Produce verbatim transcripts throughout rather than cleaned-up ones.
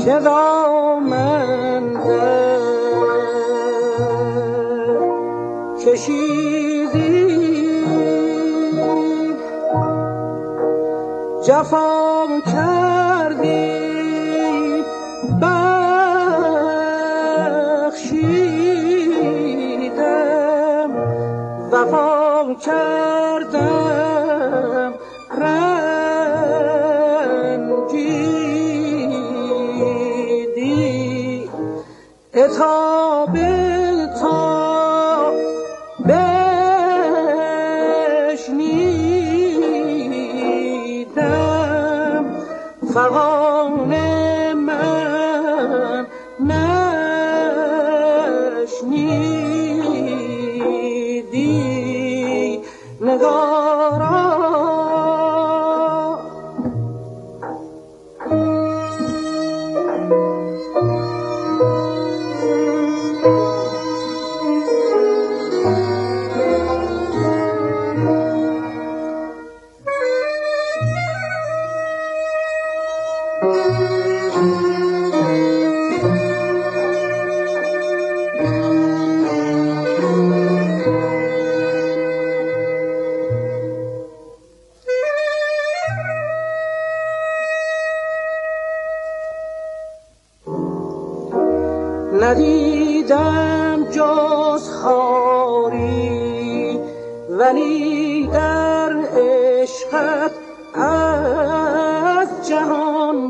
که دامن کشیدی جفا کردی بخشیدم وفا کردم رنجیدی عتاب تا بشنیدم فغان من نشنیدی نگارا ندیدم جز خاری ولی در عشقت از جهان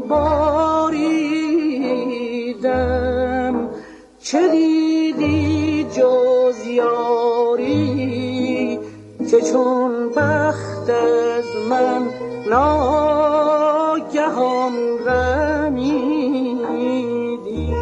باریدم چه دیدی جز یاری که چون بخت از من ناگهان رمیدی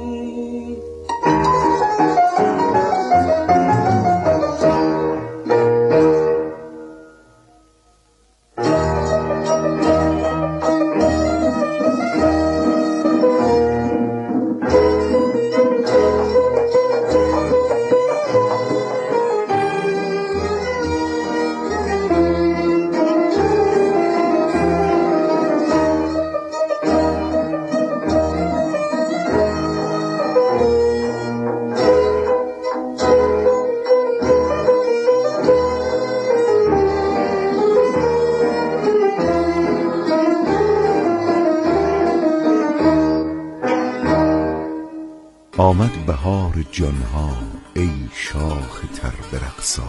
آمد بهار جانها ای شاخ تر برقصا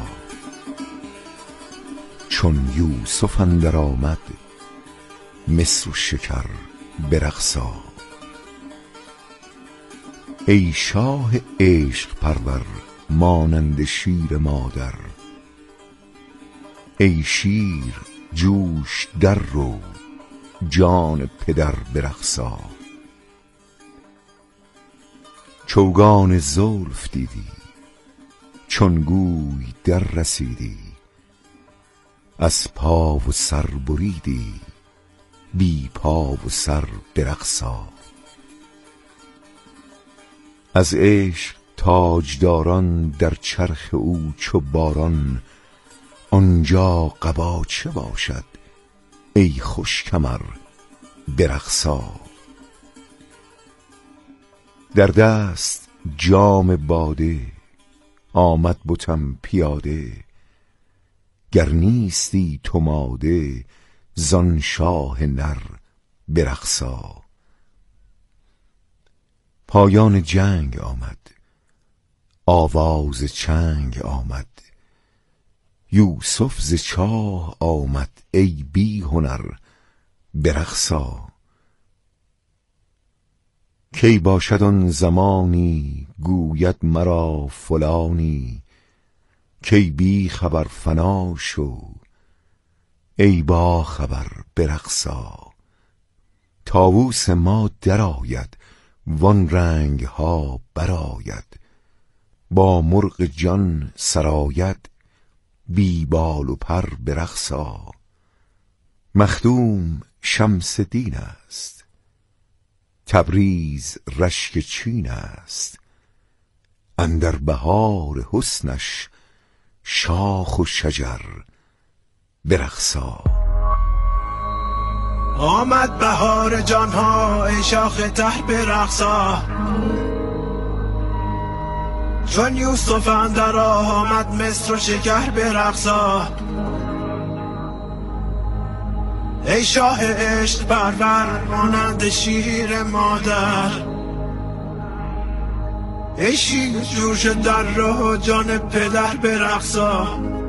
چون یوسف اندر آمد مصر و شکر برقصا ای شاه عشق پرور مانند شیر مادر ای شیر جوش در رو جان پدر برقصا چوگان زلف دیدی چون گوی در رسیدی از پا و سر بریدی بی پا و سر برقصا از عشق تاجداران در چرخ او چو باران آنجا قبا چه باشد ای خوش کمر برقصا در دست جام باده آمد بتم پیاده گر نیستی تو ماده زان شاه نر برقصا پایان جنگ آمد آواز چنگ آمد یوسف ز چاه آمد ای بی هنر برقصا کی باشد آن زمانی گوید مرا فلانی کی بی خبر فنا شو ای با خبر برقصا طاووس ما درآید وان رنگ ها برآید با مرغ جان سراید بی بال و پر برقصا مخدوم شمس دین است تبریز رشک چین است اندر بهار حسنش شاخ و شجر برقصا آمد بهار جانها ای شاخ تر برقصا، چون یوسف اندر آمد مصر و شکر برقصا. ای شاه عشق پرور مانند شیر مادر، ای شیر جوش در راه جان پدر برقصا.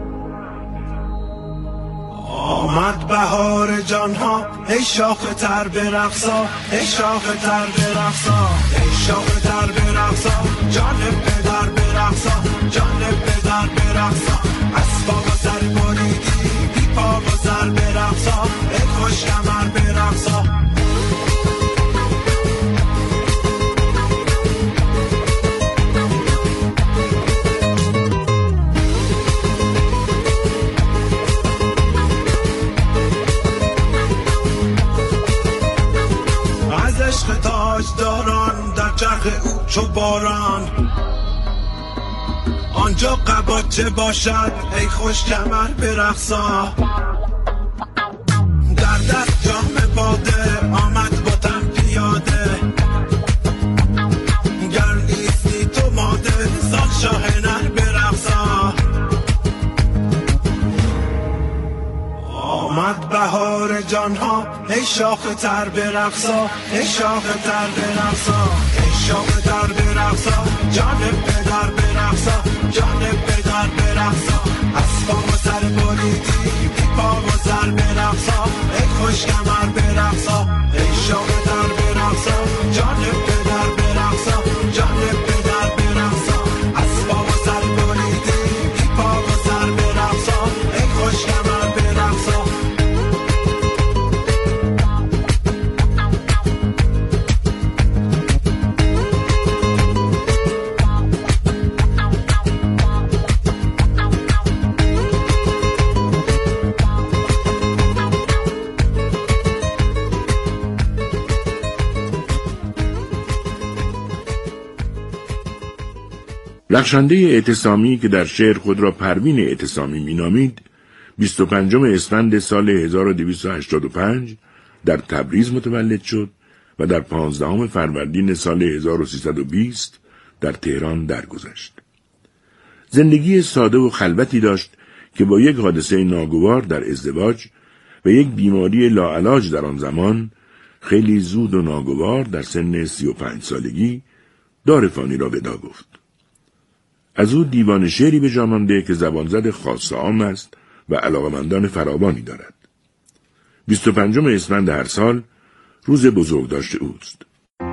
آمد بهار جانها ای شاخ تر برقصا، ای شاخ تر برقصا، ای شاخ تر برقصا، جان پدر برقصا، جان پدر برقصا. اسباب و سر بریدی بی پا و سر برقصا، ای خوش کمر برقصا. عشق تاجداران در چرخ او چو باران، آنجا قباچه باشد ای خوش کمر برقصا. در دست جام باده آمد با تن پیاده، گر نیستی تو ماده سال شاه نر برقصا. آمد بهار جانها ای شاخ تر برقصا، ای شاخ تر برقصا، ای شاخ تر برقصا، جان پدر برقصا، جان پدر برقصا. اسباب و سر بریدی بی پا و سر برقصا، ای خوش کمر برقصا. ای شاخ تر برقصا، جان پدر برقصا، جان پدر برقصا. اسباب و سر بریدی بی پا و سر برقصا، ای خوش کمر برقصا. رخشنده اعتصامی که در شعر خود را پروین اعتصامی مینامید، بیست و پنجم اسفند سال هزار و دویست و هشتاد و پنج در تبریز متولد شد و در پانزدهم فروردین سال هزار و سیصد و بیست در تهران درگذشت. زندگی ساده و خلوتی داشت که با یک حادثه ناگوار در ازدواج و یک بیماری لاعلاج در آن زمان خیلی زود و ناگوار در سن سی و پنج سالگی دار فانی را ودا گفت. از او دیوان شعری به جا مانده که زبانزد خاص عام است و علاقمندان فراوانی دارد. بیست و پنجم اسفند هر سال روز بزرگداشت اوست.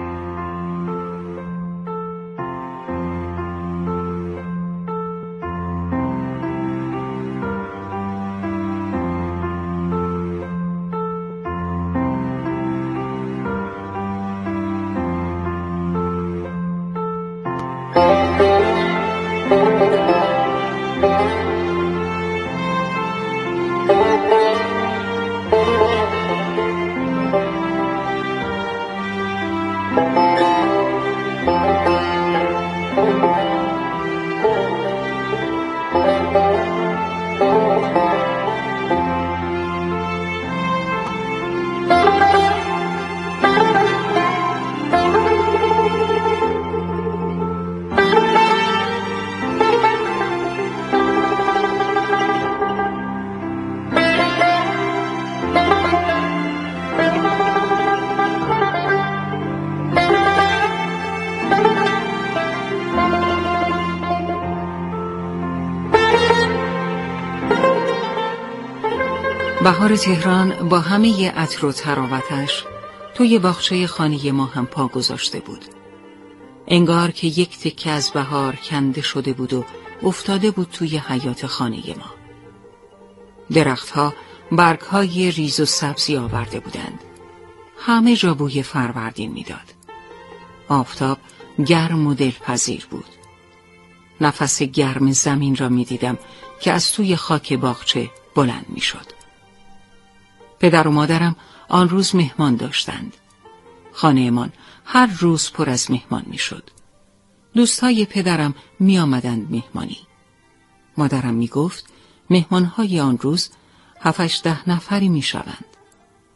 بهار تهران با همه عطر و طراوتش توی باغچه خانه ما هم پا گذاشته بود. انگار که یک تکه از بهار کنده شده بود و افتاده بود توی حیاط خانه ما. درختها برگ‌های ریز و سبزی آورده بودند. همه جا بوی فروردین میداد. آفتاب گرم و دلپذیر بود. نفس گرم زمین را میدیدم که از توی خاک باغچه بلند میشد. پدر و مادرم آن روز مهمان داشتند. خانه‌مان هر روز پر از مهمان میشد. دوستای پدرم می آمدند مهمانی. مادرم می گفت مهمانهای آن روز هفتش ده نفری می شوند.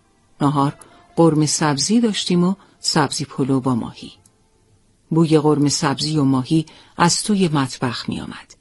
نهار قرمه سبزی داشتیم و سبزی پلو با ماهی. بوی قرمه سبزی و ماهی از توی مطبخ می آمد.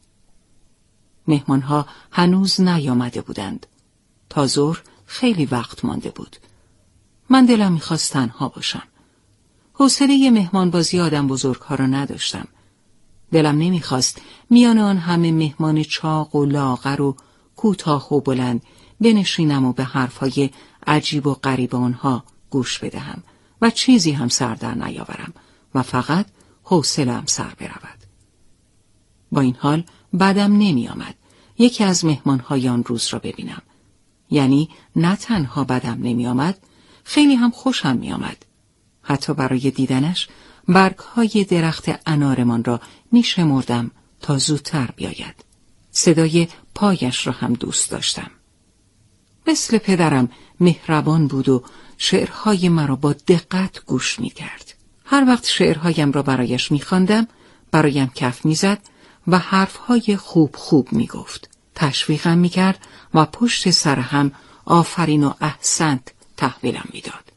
مهمانها هنوز نیامده بودند. تا ظهر خیلی وقت مانده بود. من دلم می‌خواست تنها باشم. حوصله مهمان بازی آدم بزرگ‌ها را نداشتم. دلم نمی‌خواست میان آن همه مهمان چاق و لاغر و کوتاه و بلند بنشینم و به حرف‌های عجیب و غریب آنها گوش بدهم و چیزی هم سر در نیاورم و فقط حوصله‌ام سر برود. با این حال بعدم نمی آمد یکی از مهمان‌های آن روز را ببینم. یعنی نه تنها بدم نمی آمد، خیلی هم خوشم می آمد. حتی برای دیدنش برگ‌های درخت انارمان را می شمردم تا زودتر بیاید. صدای پایش را هم دوست داشتم. مثل پدرم مهربان بود و شعرهای مرا با دقت گوش می کرد. هر وقت شعرهایم را برایش می خواندم، برایم کف می زد و حرفهای خوب خوب می گفت. تشویقم می کرد و پشت سر هم آفرین و احسنت تحویلم می داد.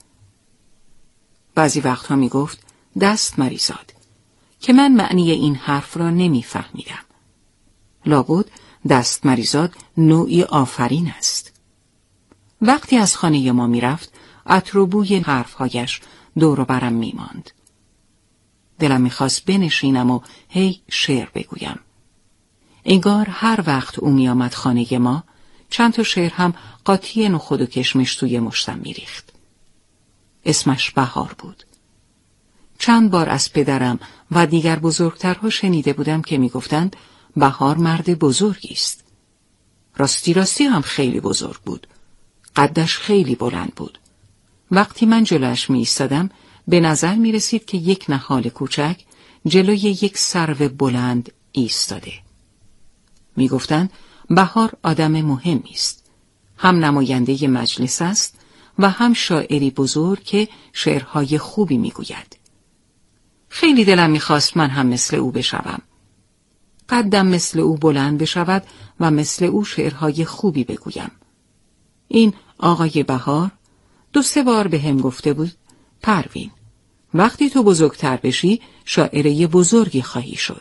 بعضی وقتها می گفت دست مریزاد که من معنی این حرف را نمی فهمیدم. لابد دست مریزاد نوعی آفرین است. وقتی از خانه ما می رفت عطر و بوی حرفهایش دور و برم می ماند. دلم می خواست بنشینم و هی شعر بگویم. انگار هر وقت او می آمد خانه ما چند تا شعر هم قاطی نخود و کشمش توی مشتم می ریخت. اسمش بهار بود. چند بار از پدرم و دیگر بزرگترها شنیده بودم که می گفتند بهار مرد بزرگی است. راستی راستی هم خیلی بزرگ بود. قدش خیلی بلند بود. وقتی من جلوش می ایستادم به نظر می رسید که یک نهال کوچک جلوی یک سرو بلند ایستاده. می گفتند بهار آدم مهمی است. هم نماینده مجلس است و هم شاعری بزرگ که شعرهای خوبی می گوید. خیلی دلم می خواست من هم مثل او بشوم. قدم مثل او بلند بشود و مثل او شعرهای خوبی بگویم. این آقای بهار دو سه بار به هم گفته بود پروین، وقتی تو بزرگتر بشی شاعره بزرگی خواهی شد.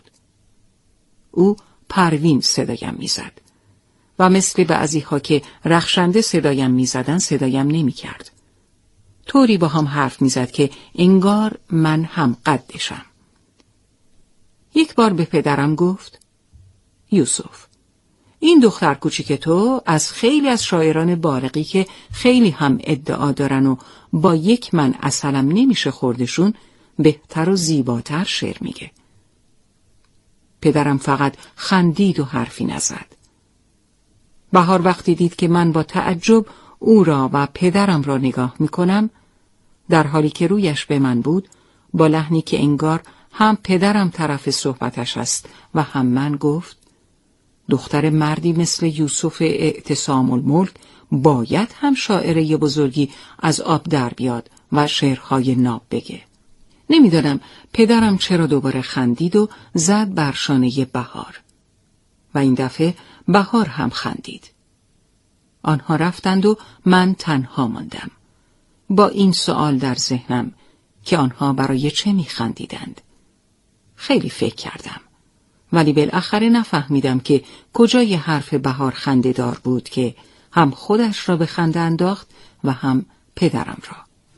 او پروین صدایم میزد و مثل بعضی ها که رخشنده صدایم میزدن صدایم نمی کرد. طوری با هم حرف میزد که انگار من هم قدشم. یک بار به پدرم گفت یوسف، این دختر کوچیک تو از خیلی از شاعران بالغی که خیلی هم ادعا دارن و با یک من عسلم نمیشه خوردشون بهتر و زیباتر شعر میگه. پدرم فقط خندید و حرفی نزد. بهار وقتی دید که من با تعجب او را و پدرم را نگاه میکنم، در حالی که رویش به من بود، با لحنی که انگار هم پدرم طرف صحبتش است و هم من گفت دختر مردی مثل یوسف اعتصام الملک باید هم شاعره بزرگی از آب در بیاد و شعرهای ناب بگه. نمیدانم پدرم چرا دوباره خندید و زد بر شانه بهار و این دفعه بهار هم خندید. آنها رفتند و من تنها ماندم با این سوال در ذهنم که آنها برای چه میخندیدند. خیلی فکر کردم ولی بالاخره نفهمیدم که کجای حرف بهار خنده‌دار بود که هم خودش را به خنده انداخت و هم پدرم را.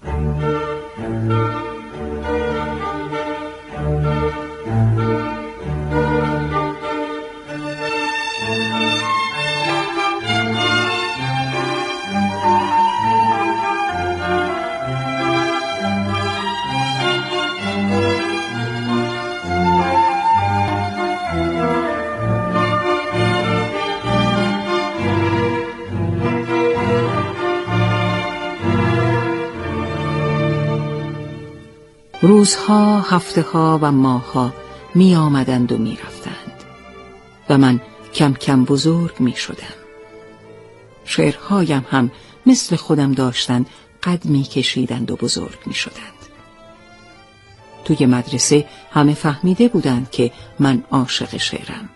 روزها، هفته‌ها و ماه‌ها می آمدند و می رفتند و من کم کم بزرگ می شدم. شعرهایم هم مثل خودم داشتند قد می کشیدند و بزرگ می شدند. توی مدرسه همه فهمیده بودند که من عاشق شعرم.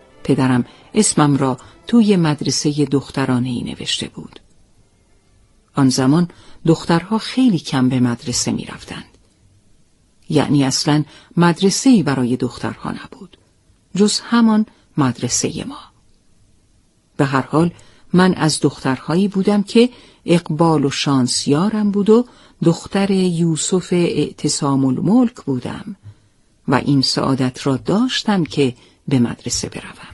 پدرم اسمم را توی مدرسه دخترانه‌ای نوشته بود. آن زمان دخترها خیلی کم به مدرسه می رفتند. یعنی اصلاً مدرسه‌ای برای دخترها نبود، جز همان مدرسه ما. به هر حال من از دخترهایی بودم که اقبال و شانسیارم بود و دختر یوسف اعتصام الملک بودم و این سعادت را داشتم که به مدرسه بروم.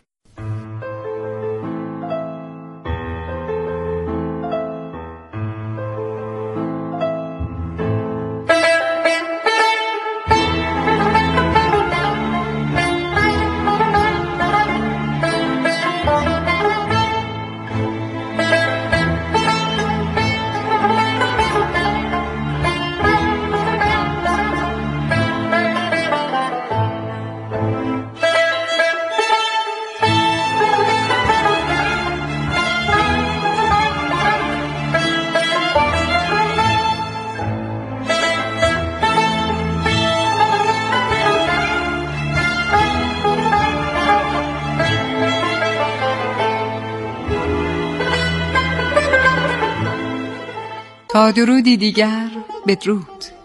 تا درودی دیگر، بدرود.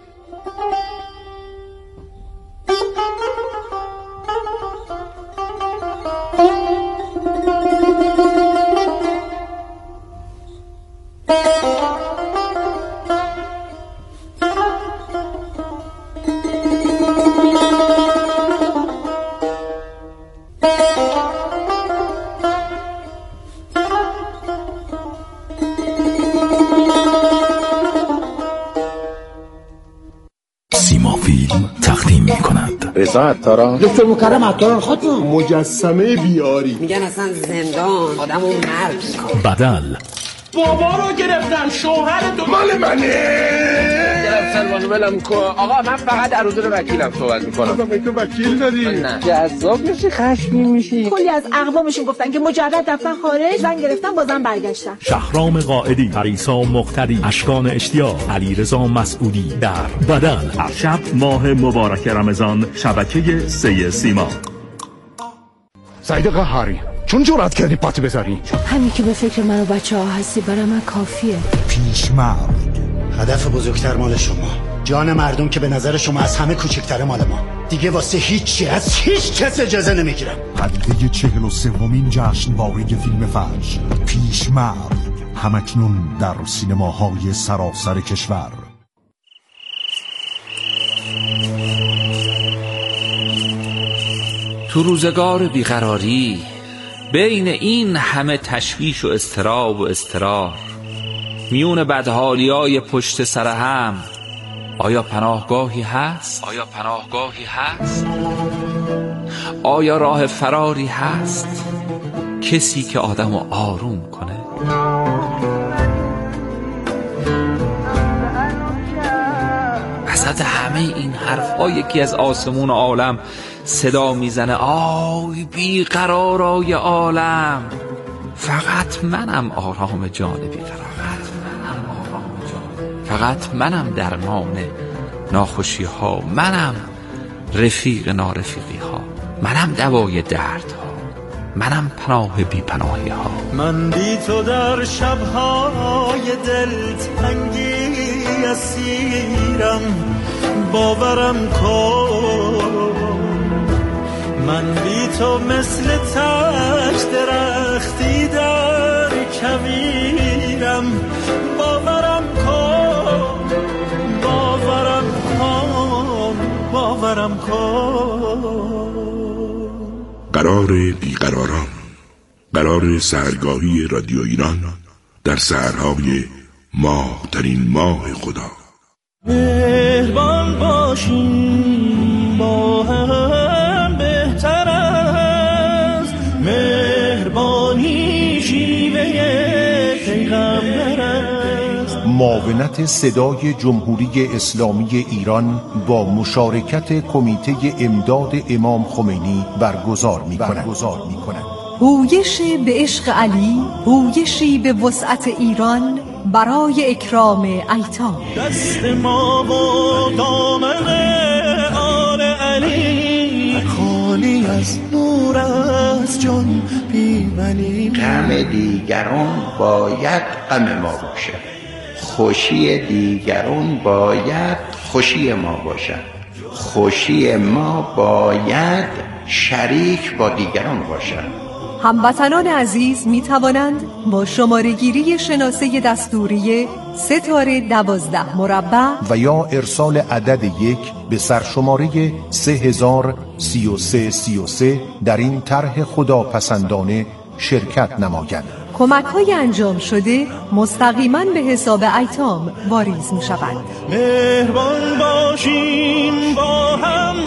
فیلم تقدیم می کند. رضا عطاران، دکتر مکرم عطاران خودم، مجسمه بیاری. میگن اصلا زندان آدمو مرگ میکنه. بدل بابا رو گرفتن، شوهر تو مال منه. گرفتن منو ولم کن. آقا من فقط در حضور وکیلم صحبت میکنم. آقا تو وکیل داری؟ نه جذاب میشی، خشمگین میشی. کلی از اقوامشون گفتن که مجرد رفتن خارج، زن گرفتن بازم برگشتن. شهرام قائدی، پریسا مقتدی، اشکان اشتیاق، علیرضا مسعودی در بدل. هر شب ماه مبارک رمضان، شبکه سه سیما. سعید قهاری، چون جرأت کردی پاتی بذاری؟ همین که به فکر من و بچه ها هستی برای من کافیه. پیشمرد، هدف بزرگتر مال شما، جان مردم که به نظر شما از همه کوچکتره مال ما. دیگه واسه هیچی از هیچ کس اجازه نمیگیرم. پدیده چهل و سومین جشنواره فیلم فجر، پیشمرد، همکنون در سینماهای سراسر کشور. تو روزگار بیقراری، بین این همه تشویش و اضطراب و اضطرار، میون بدحالیای پشت سر هم، آیا پناهگاهی هست؟ آیا پناهگاهی هست؟ آیا راه فراری هست؟ کسی که آدمو آروم کنه؟ وسط همه این حرف‌ها یکی از آسمون عالم صدا میزنه: آی بیقرارای عالم، فقط منم آرام جان بیقرار، فقط منم آرام جان، فقط منم درمان ناخوشی ها، منم رفیق نارفیقی ها، منم دوای درد ها، منم پناه بی پناهی ها. من بی تو در شبهای دلتنگی اسیرم، باورم کن. من بی تو مثل تک درختی در کویرم، باورم کن، باورم کن، باورم کن. قرار بیقراران، قرار سحرگاهی رادیو ایران در سحرهای ماه ترین ماه خدا. مهربان باشیم با هم، بهتر از مهربانی شیوه پیغمبر است. معاونت صدای جمهوری اسلامی ایران با مشارکت کمیته امداد امام خمینی برگزار می‌کند. هویش به عشق علی، هویشی به وسعت ایران برای اکرام ایتام. دست ما و دامن آل علی، خالی از نور از جان بی‌منی. غم دیگران باید غم ما باشه. خوشی دیگران باید خوشی ما باشد، خوشی ما باید شریک با دیگران باشد. هموطنان عزیز می توانند با شماره گیری شناسه دستوری ستاره دوازده مربع و یا ارسال عدد یک به سرشماره سه هزار سی و سه سی و سه در این طرح خداپسندانه شرکت نمایند. کمک های انجام شده مستقیما به حساب ایتام واریز می شوند. مهربان باشیم با هم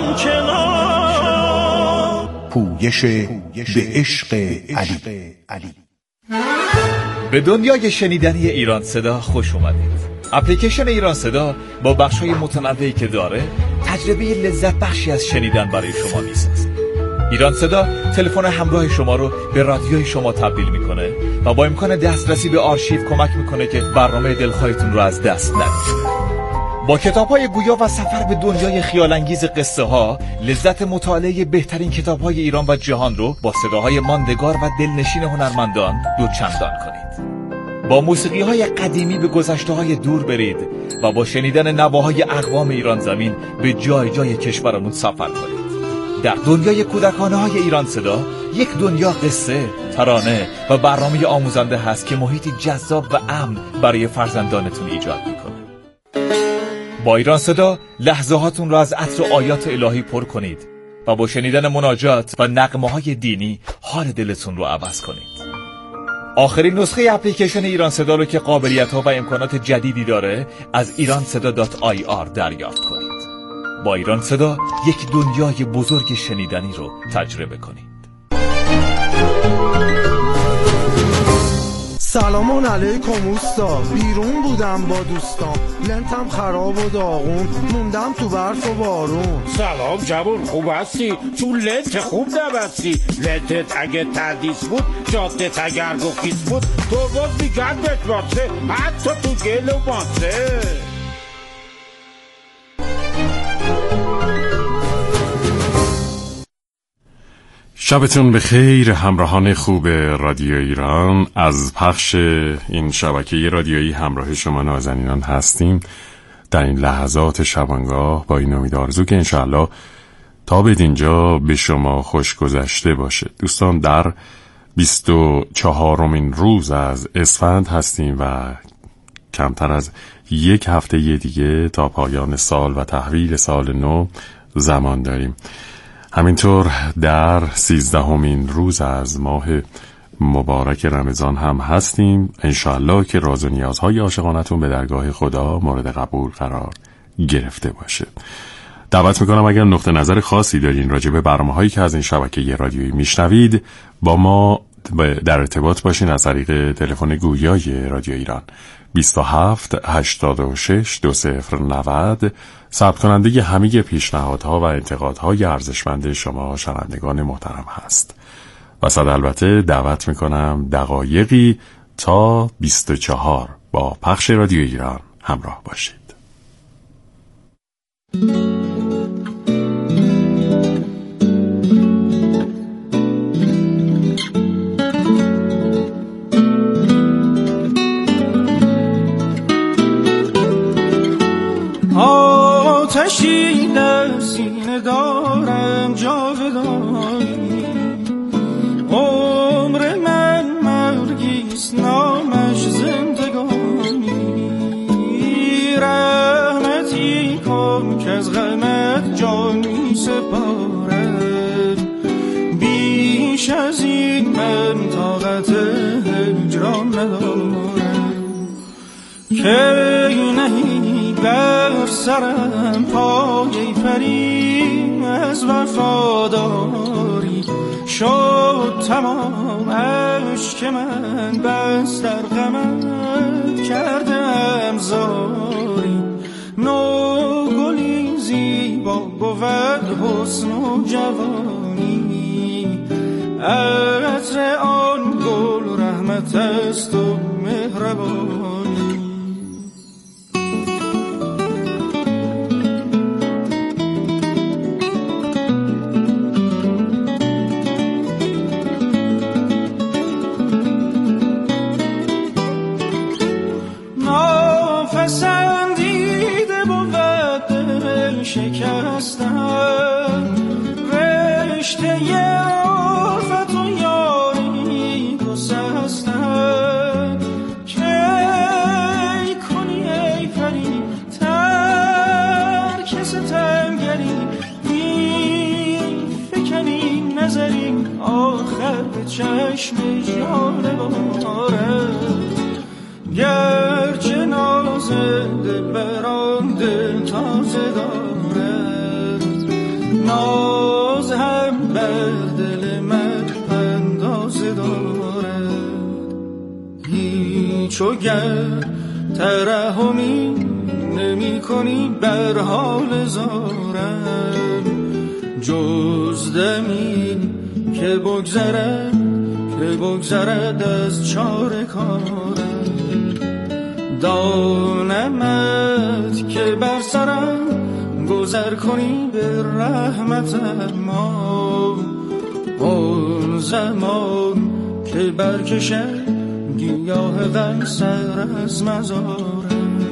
همچنان. پویش به عشق علی. به دنیای شنیدنی ایران صدا خوش اومدید. اپلیکیشن ایران صدا با بخش‌های متنوعی که داره تجربه لذت بخشی از شنیدن برای شما میسازه. ایران صدا تلفن همراه شما رو به رادیوی شما تبدیل میکنه و با امکان دسترسی به آرشیو کمک میکنه که برنامه دلخواهتون رو از دست ندید. با کتاب‌های گویا و سفر به دنیای خیال‌انگیز قصه ها، لذت مطالعه بهترین کتاب‌های ایران و جهان رو با صداهای ماندگار و دلنشین هنرمندان دوچندان کنید. با موسیقی‌های قدیمی به گذشته‌های دور برید و با شنیدن نواهای اقوام ایران زمین به جای جای کشورمون سفر کنید. در دنیای کودکانه‌های ایران صدا، یک دنیا قصه، ترانه و برنامه آموزنده هست که محیطی جذاب و امن برای فرزندانتون ایجاد می‌کنه. با ایران صدا لحظه هاتون را از عطر آیات الهی پر کنید و با شنیدن مناجات و نغمه های دینی حال دلتون رو عوض کنید. آخرین نسخه اپلیکیشن ایران صدا رو که قابلیت ها و امکانات جدیدی داره از ایران صدا دات آی آر دریافت کنید. با ایران صدا یک دنیای بزرگ شنیدنی رو تجربه کنید. سلامون علیکم اوستا، بیرون بودم با دوستام، لنتم خراب و داغون، موندم تو برف و بارون. سلام جوون، خوب هستی؟ چون لنت خوب نبستی. لنتت اگه تردیس بود، جادت اگر گفیس بود، تو باز میگن بهت باسه، حتی تو گل و ماسه. شبتون بخیر همراهان خوب رادیو ایران. از پخش این شبکه رادیویی همراه شما نازنینان هستیم در این لحظات شبانگاه با این امید آرزو که انشاءالله تا به اینجا به شما خوش گذشته باشه. دوستان، در بیست و چهارمین روز از اسفند هستیم و کمتر از یک هفته دیگه تا پایان سال و تحویل سال نو زمان داریم. همینطور در سیزدهمین روز از ماه مبارک رمضان هم هستیم. انشاءالله که راز و نیازهای عاشقانتون به درگاه خدا مورد قبول قرار گرفته باشه. دعوت میکنم اگر نقطه نظر خاصی دارین راجع به برنامه‌هایی که از این شبکه رادیویی میشنوید با ما در ارتباط باشین از طریق تلفن گویای رادیو ایران بیست و هفت هشتاد و شش دو صفر نود. ثبت کننده همه پیشنهادها و انتقادهای ارزشمند شما شنوندگان محترم هست. و صد البته دعوت میکنم دقایقی تا بیست و چهار با پخش رادیو ایران همراه باشید. آتشی در سینه دارم جاودانی، عمر من مرگیست نامش زندگانی. رحمتی کن که از غمت جان می سپارم، بیش از این من طاقت هجران ندارم. که نهی بر سرم پای فریم از وفاداری، شد تمام عشق من بس در غمت کردم زاری. نو گلی زیبا بود حسن و جوانی، عطر آن گل رحمت است و مهربانی. No ناپسندیده بود دل شکستن، رشته عرفت و یاری گسستن. کی کنی ای پری ترک ستمگری، می فکنی نظری آخر به چشم جان باره. گرچه ناز دلبران دل تازه دارد، ناز هم بر دل من اندازه دارد. هیچ و گر ترحمی نمی کنی بر حال زارم، جز دمی که بگذرد که بگذرد از چاره کارم. دانمت که بر سرم گذر کنی به رحمت، ما اون زمان که برکشد گیاه غم سر از مزارم.